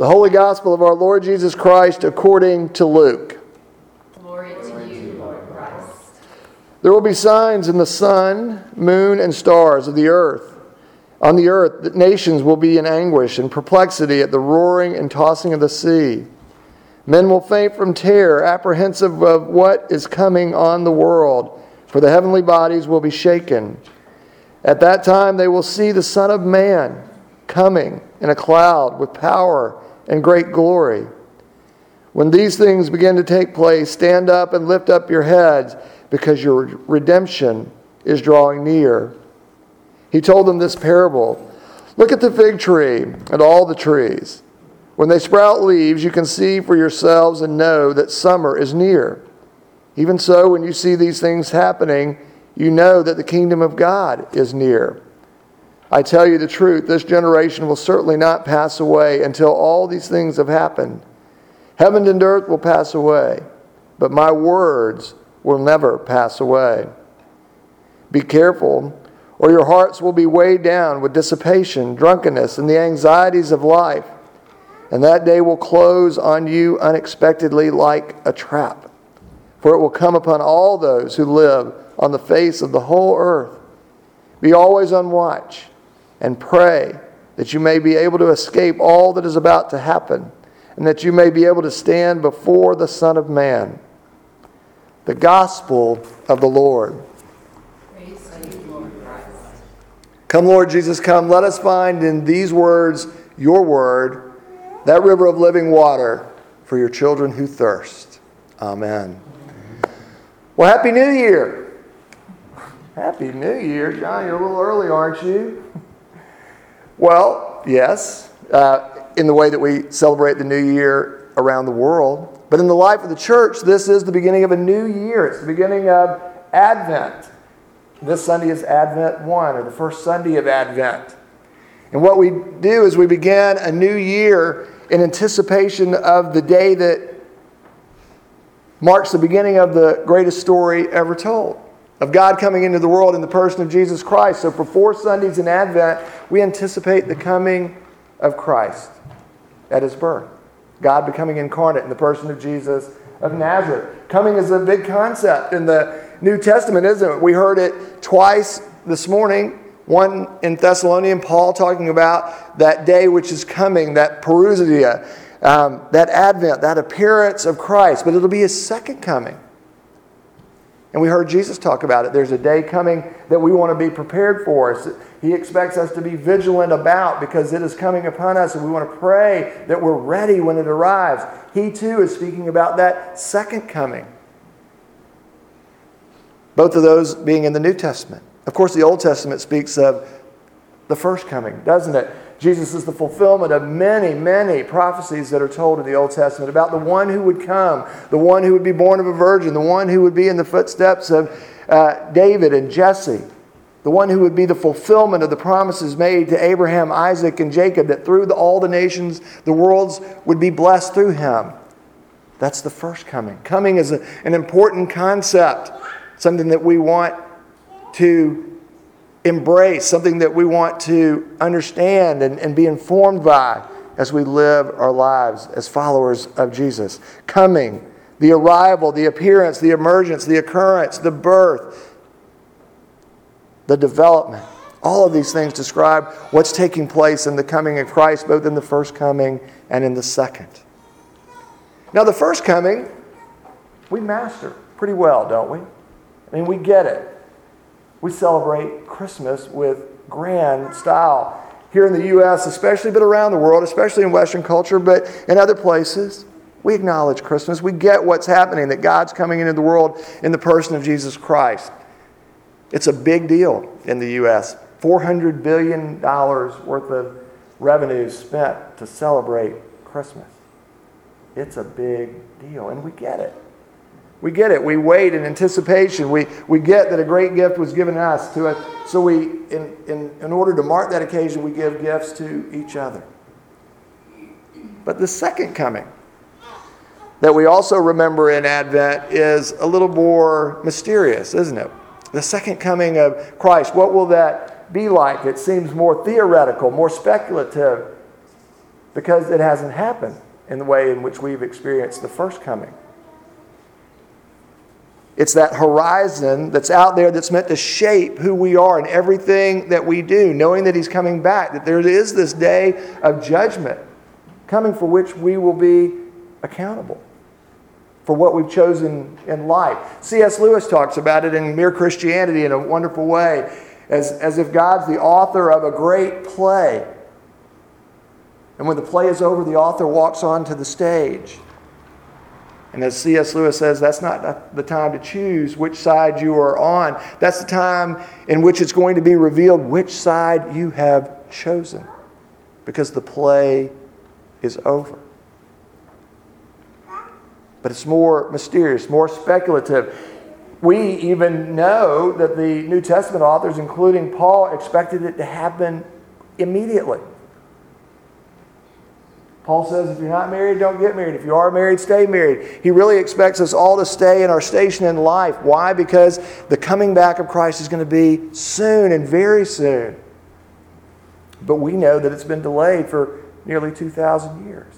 The Holy Gospel of our Lord Jesus Christ according to Luke. Glory to you, Lord Christ. There will be signs in the sun, moon, and stars of the earth. On the earth, the nations will be in anguish and perplexity at the roaring and tossing of the sea. Men will faint from terror, apprehensive of what is coming on the world, for the heavenly bodies will be shaken. At that time they will see the Son of Man coming in a cloud with power and great glory. When these things begin to take place, stand up and lift up your heads, because your redemption is drawing near. He told them this parable. Look at the fig tree and all the trees. When they sprout leaves, you can see for yourselves and know that summer is near. Even so, when you see these things happening, you know that the kingdom of God is near. I tell you the truth, this generation will certainly not pass away until all these things have happened. Heaven and earth will pass away, but my words will never pass away. Be careful, or your hearts will be weighed down with dissipation, drunkenness, and the anxieties of life. And that day will close on you unexpectedly like a trap. For it will come upon all those who live on the face of the whole earth. Be always on watch and pray that you may be able to escape all that is about to happen, and that you may be able to stand before the Son of Man. The Gospel of the Lord. Praise to you, Lord Christ. Come, Lord Jesus, come. Let us find in these words, your word, that river of living water for your children who thirst. Amen. Well, Happy New Year. Happy New Year. John, you're a little early, aren't you? Well, yes, in the way that we celebrate the New Year around the world. But in the life of the church, this is the beginning of a new year. It's the beginning of Advent. This Sunday is Advent 1, or the first Sunday of Advent. And what we do is we begin a new year in anticipation of the day that marks the beginning of the greatest story ever told, of God coming into the world in the person of Jesus Christ. So for 4 Sundays in Advent, we anticipate the coming of Christ at His birth. God becoming incarnate in the person of Jesus of Nazareth. Coming is a big concept in the New Testament, isn't it? We heard it twice this morning. One in Thessalonians, Paul talking about that day which is coming, that parousia, that advent, that appearance of Christ. But it'll be His second coming. And we heard Jesus talk about it. There's a day coming that we want to be prepared for. He expects us to be vigilant about, because it is coming upon us, and we want to pray that we're ready when it arrives. He too is speaking about that second coming. Both of those being in the New Testament. Of course, the Old Testament speaks of the first coming, doesn't it? Jesus is the fulfillment of many, many prophecies that are told in the Old Testament about the one who would come, the one who would be born of a virgin, the one who would be in the footsteps of David and Jesse, the one who would be the fulfillment of the promises made to Abraham, Isaac, and Jacob, that through all the nations, the worlds would be blessed through him. That's the first coming. Coming is an important concept, something that we want to embrace, something that we want to understand and be informed by as we live our lives as followers of Jesus. Coming, the arrival, the appearance, the emergence, the occurrence, the birth, the development. All of these things describe what's taking place in the coming of Christ, both in the first coming and in the second. Now, the first coming, we master pretty well, don't we? I mean, we get it. We celebrate Christmas with grand style. Here in the U.S. especially, but around the world, especially in Western culture, but in other places, we acknowledge Christmas. We get what's happening, that God's coming into the world in the person of Jesus Christ. It's a big deal in the U.S. $400 billion worth of revenues spent to celebrate Christmas. It's a big deal, and we get it. We get it. We wait in anticipation. We get that a great gift was given us to us. So in order to mark that occasion, we give gifts to each other. But the second coming that we also remember in Advent is a little more mysterious, isn't it? The second coming of Christ. What will that be like? It seems more theoretical, more speculative. because it hasn't happened in the way in which we've experienced the first coming. It's that horizon that's out there that's meant to shape who we are and everything that we do, knowing that He's coming back, that there is this day of judgment coming for which we will be accountable for what we've chosen in life. C.S. Lewis talks about it in Mere Christianity in a wonderful way, as if God's the author of a great play. And when the play is over, the author walks onto the stage. And as C.S. Lewis says, that's not the time to choose which side you are on. That's the time in which it's going to be revealed which side you have chosen, because the play is over. But it's more mysterious, more speculative. We even know that the New Testament authors, including Paul, expected it to happen immediately. Paul says, if you're not married, don't get married. If you are married, stay married. He really expects us all to stay in our station in life. Why? Because the coming back of Christ is going to be soon and very soon. But we know that it's been delayed for nearly 2,000 years.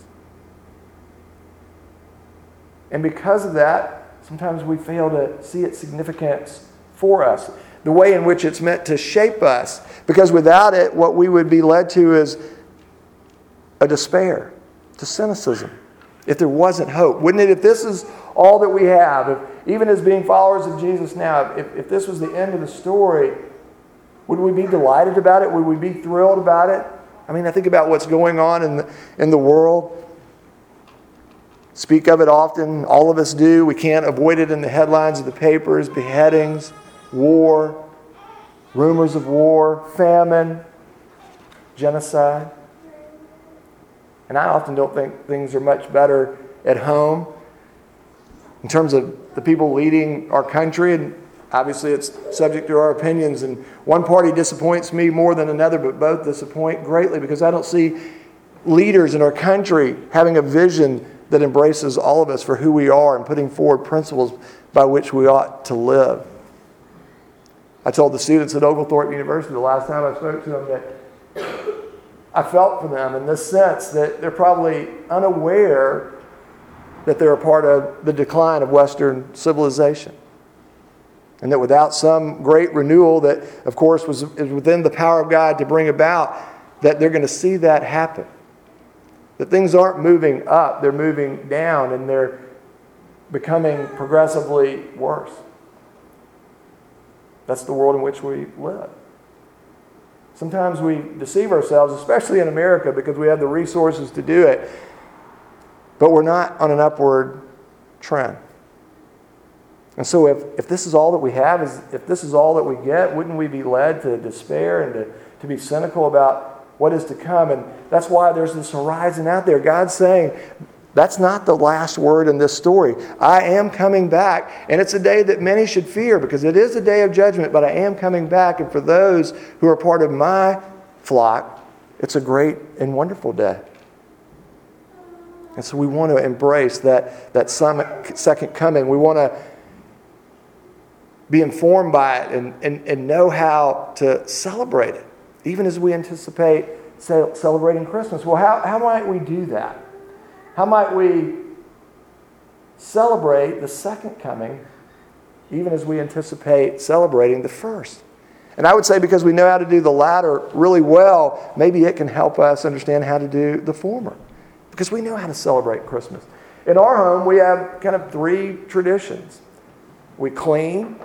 And because of that, sometimes we fail to see its significance for us, the way in which it's meant to shape us. Because without it, what we would be led to is a despair, to cynicism, if there wasn't hope. Wouldn't it, if this is all that we have, if, even as being followers of Jesus now, if this was the end of the story, would we be delighted about it? Would we be thrilled about it? I mean, I think about what's going on in the world. Speak of it often. All of us do. We can't avoid it in the headlines of the papers. Beheadings, war, rumors of war, famine, genocide. And I often don't think things are much better at home in terms of the people leading our country. And obviously it's subject to our opinions. And one party disappoints me more than another, but both disappoint greatly because I don't see leaders in our country having a vision that embraces all of us for who we are and putting forward principles by which we ought to live. I told the students at Oglethorpe University the last time I spoke to them that I felt for them in this sense that they're probably unaware that they're a part of the decline of Western civilization. And that without some great renewal that, of course, is within the power of God to bring about, that they're going to see that happen. That things aren't moving up, they're moving down, and they're becoming progressively worse. That's the world in which we live. Sometimes we deceive ourselves, especially in America, because we have the resources to do it, but we're not on an upward trend. And so if this is all that we have, if this is all that we get, wouldn't we be led to despair and to be cynical about what is to come? And that's why there's this horizon out there. God's saying, that's not the last word in this story. I am coming back, and it's a day that many should fear because it is a day of judgment, but I am coming back. And for those who are part of my flock, it's a great and wonderful day. And so we want to embrace that second coming. We want to be informed by it and know how to celebrate it, even as we anticipate celebrating Christmas. Well, how might we do that? How might we celebrate the second coming, even as we anticipate celebrating the first? And I would say because we know how to do the latter really well, maybe it can help us understand how to do the former. Because we know how to celebrate Christmas. In our home, we have kind of three traditions. We clean,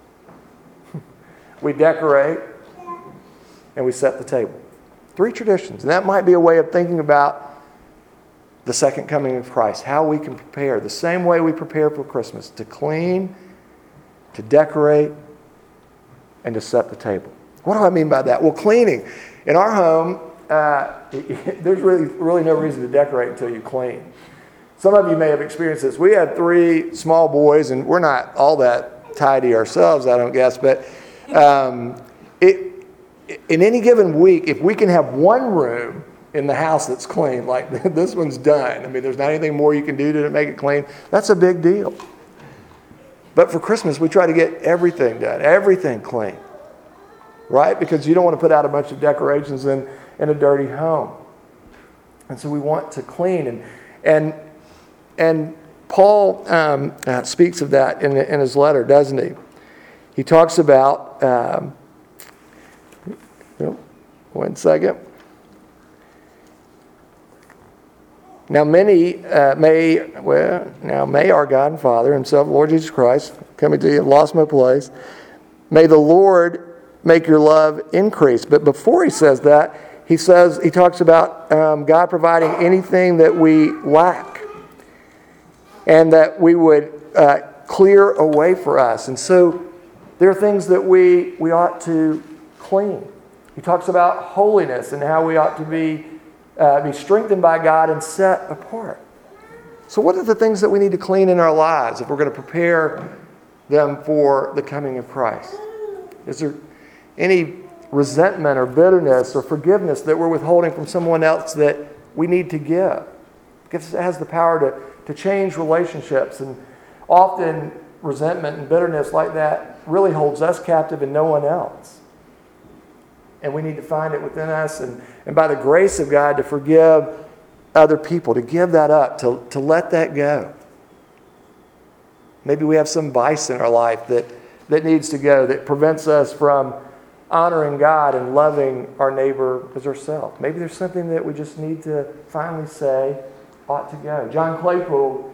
we decorate, and we set the table. Three traditions. And that might be a way of thinking about the second coming of Christ, how we can prepare the same way we prepare for Christmas, to clean, to decorate, and to set the table. What do I mean by that? Well, cleaning. In our home, there's really no reason to decorate until you clean. Some of you may have experienced this. We had three small boys, and we're not all that tidy ourselves, I don't guess, but in any given week, if we can have one room in the house that's clean, like this one's done. I mean, there's not anything more you can do to make it clean. That's a big deal. But for Christmas, we try to get everything done, everything clean, right? Because you don't want to put out a bunch of decorations in a dirty home. And so we want to clean. And Paul speaks of that in his letter, doesn't he? He talks about, one second. Now may our God and Father, Himself, Lord Jesus Christ, coming to you, I've lost my place. May the Lord make your love increase. But before he says that, he talks about God providing anything that we lack, and that we would clear away for us. And so there are things that we ought to clean. He talks about holiness and how we ought to be strengthened by God and set apart. So what are the things that we need to clean in our lives if we're going to prepare them for the coming of Christ? Is there any resentment or bitterness or forgiveness that we're withholding from someone else that we need to give? Because it has the power to change relationships. And often resentment and bitterness like that really holds us captive and no one else. And we need to find it within us and by the grace of God to forgive other people, to give that up, to let that go. Maybe we have some vice in our life that needs to go, that prevents us from honoring God and loving our neighbor as ourselves. Maybe there's something that we just need to finally say ought to go. John Claypool,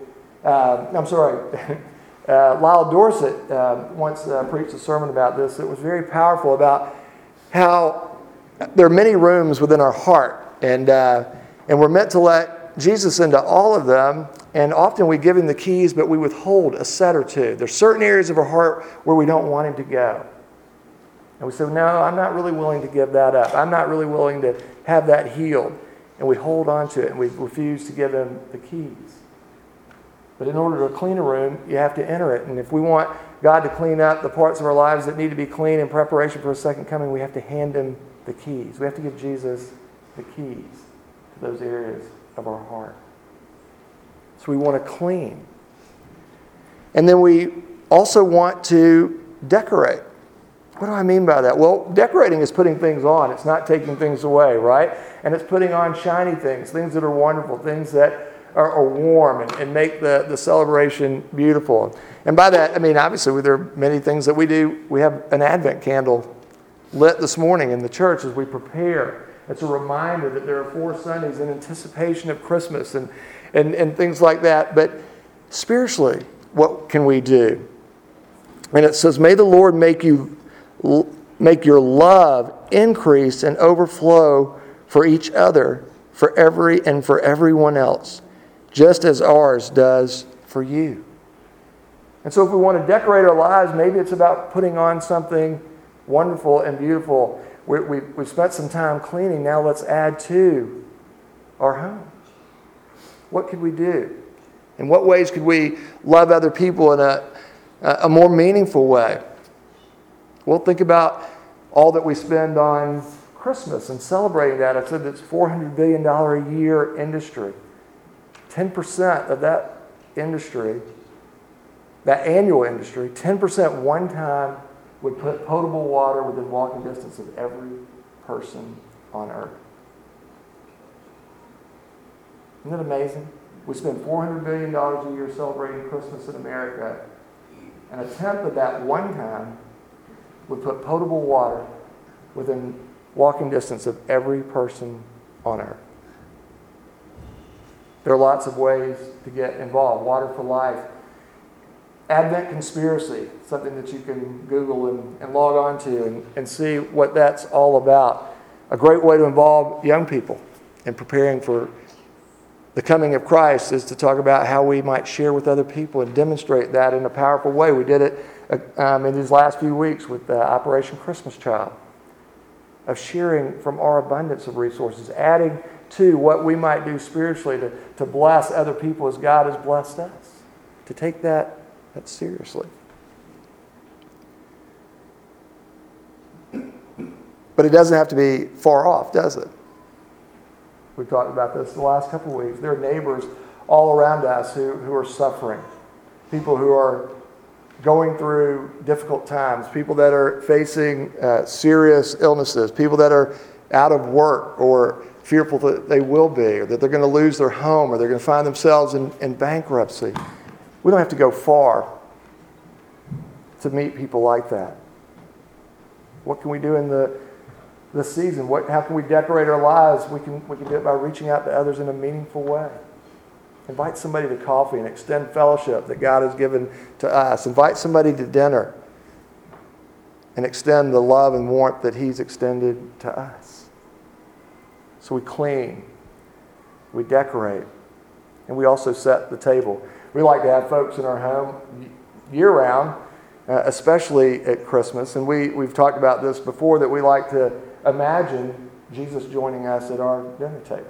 Lyle Dorset once preached a sermon about this. It was very powerful about how there are many rooms within our heart, and we're meant to let Jesus into all of them, and often we give Him the keys, but we withhold a set or two. There's certain areas of our heart where we don't want Him to go. And we say, no, I'm not really willing to give that up. I'm not really willing to have that healed. And we hold on to it, and we refuse to give Him the keys. But in order to clean a room, you have to enter it. And if we want God to clean up the parts of our lives that need to be clean in preparation for His second coming, we have to hand Him the keys. We have to give Jesus the keys to those areas of our heart. So we want to clean. And then we also want to decorate. What do I mean by that? Well, decorating is putting things on. It's not taking things away, right? And it's putting on shiny things that are wonderful, things that are warm and make the celebration beautiful. And by that, I mean, obviously, there are many things that we do. We have an Advent candle lit this morning in the church as we prepare. It's a reminder that there are 4 Sundays in anticipation of Christmas and things like that. But spiritually, what can we do? And it says, may the Lord make your love increase and overflow for each other, for everyone else, just as ours does for you. And so if we want to decorate our lives, maybe it's about putting on something wonderful and beautiful. We've spent some time cleaning. Now let's add to our home. What could we do? In what ways could we love other people in a more meaningful way? Well, think about all that we spend on Christmas and celebrating that. I said it's $400 billion a year industry. 10% of that industry, that annual industry, 10% one time would put potable water within walking distance of every person on earth. Isn't that amazing? We spend $400 billion a year celebrating Christmas in America, and a tenth of that one time would put potable water within walking distance of every person on earth. There are lots of ways to get involved. Water for Life. Advent Conspiracy, something that you can Google and log on to and see what that's all about. A great way to involve young people in preparing for the coming of Christ is to talk about how we might share with other people and demonstrate that in a powerful way. We did it in these last few weeks with Operation Christmas Child, of sharing from our abundance of resources, adding to what we might do spiritually to bless other people as God has blessed us, to take that seriously. But it doesn't have to be far off, does it? We've talked about this the last couple of weeks. There are neighbors all around us who are suffering, people who are going through difficult times, people that are facing serious illnesses, people that are out of work or fearful that they will be, or that they're going to lose their home, or they're going to find themselves in bankruptcy. We don't have to go far to meet people like that. What can we do in the season? How can we decorate our lives? We can do it by reaching out to others in a meaningful way. Invite somebody to coffee and extend fellowship that God has given to us. Invite somebody to dinner and extend the love and warmth that He's extended to us. So we clean, we decorate, and we also set the table. We like to have folks in our home year-round, especially at Christmas. And we've talked about this before, that we like to imagine Jesus joining us at our dinner table.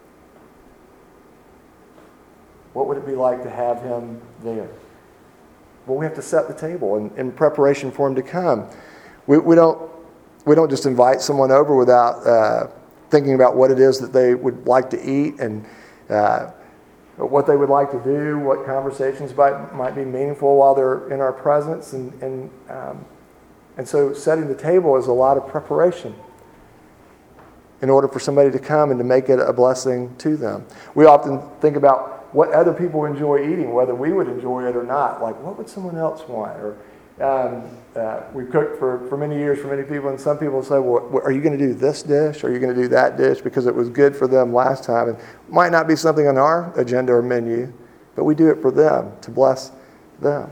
What would it be like to have Him there? Well, we have to set the table in preparation for Him to come. We don't just invite someone over without thinking about what it is that they would like to eat and what they would like to do, what conversations might be meaningful while they're in our presence. And so setting the table is a lot of preparation in order for somebody to come and to make it a blessing to them. We often think about what other people enjoy eating, whether we would enjoy it or not. Like, what would someone else want? Or we've cooked for many years for many people, and some people say, well, are you going to do this dish? Or are you going to do that dish because it was good for them last time? And it might not be something on our agenda or menu, but we do it for them, to bless them.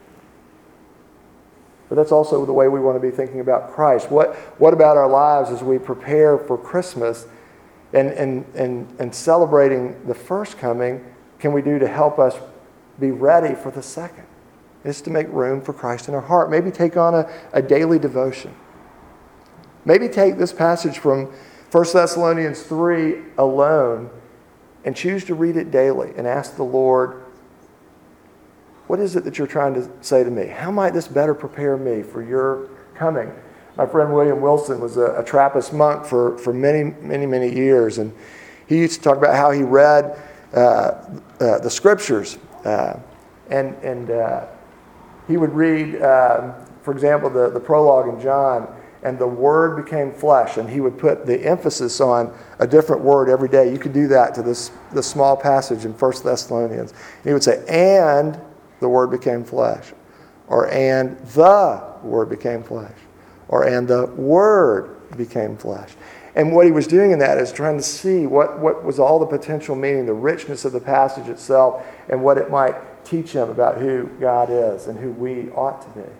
But that's also the way we want to be thinking about Christ. What about our lives as we prepare for Christmas and celebrating the first coming can we do to help us be ready for the second? It's to make room for Christ in our heart. Maybe take on a daily devotion. Maybe take this passage from 1 Thessalonians 3 alone and choose to read it daily and ask the Lord, what is it that you're trying to say to me? How might this better prepare me for your coming? My friend William Wilson was a Trappist monk for many, many, many years. And he used to talk about how he read the Scriptures. And he would read, for example, the prologue in John, and the Word became flesh. And he would put the emphasis on a different word every day. You could do that to this small passage in 1 Thessalonians. And he would say, and the Word became flesh. Or, and the Word became flesh. Or, and the Word became flesh. And what he was doing in that is trying to see what was all the potential meaning, the richness of the passage itself, and what it might teach him about who God is and who we ought to be.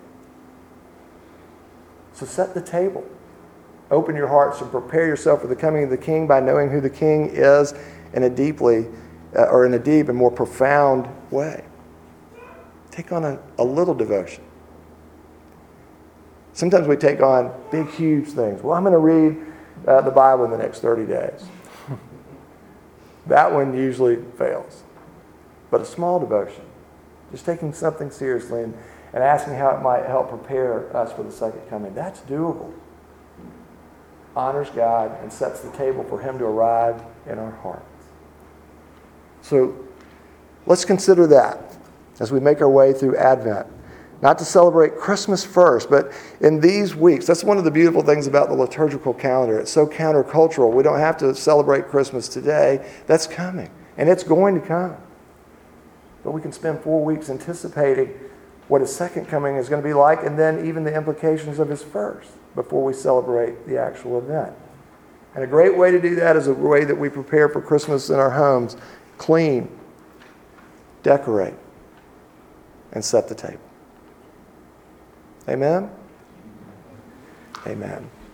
So set the table. Open your hearts and prepare yourself for the coming of the King by knowing who the King is in a deep and more profound way. Take on a little devotion. Sometimes we take on big, huge things. Well, I'm going to read the Bible in the next 30 days. That one usually fails. But a small devotion, just taking something seriously and asking how it might help prepare us for the second coming, that's doable. Honors God and sets the table for Him to arrive in our hearts. So let's consider that as we make our way through Advent. Not to celebrate Christmas first, but in these weeks. That's one of the beautiful things about the liturgical calendar. It's so countercultural. We don't have to celebrate Christmas today. That's coming, and it's going to come. But we can spend 4 weeks anticipating what His second coming is going to be like, and then even the implications of His first before we celebrate the actual event. And a great way to do that is a way that we prepare for Christmas in our homes. Clean, decorate, and set the table. Amen? Amen.